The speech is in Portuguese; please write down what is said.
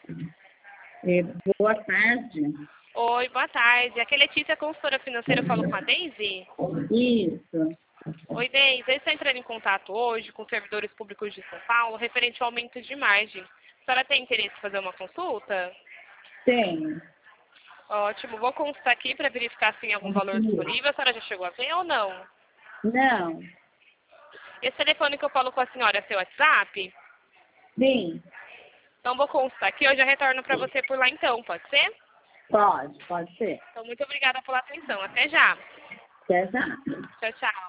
É, boa tarde. Oi, boa tarde. Aqui é Letícia, consultora financeira, eu falo com a Deise? Isso. Oi, Deise. Eu estou entrando em contato hoje com servidores públicos de São Paulo referente ao aumento de margem. A senhora tem interesse em fazer uma consulta? Tem. Ótimo. Vou consultar aqui para verificar se tem algum valor disponível. A senhora já chegou a ver ou não? Não. Esse telefone que eu falo com a senhora é seu WhatsApp? Sim. Então vou consultar aqui. Eu já retorno para você por lá então, pode ser? Pode ser. Então muito obrigada pela atenção. Até já. Até já. Tchau, tchau.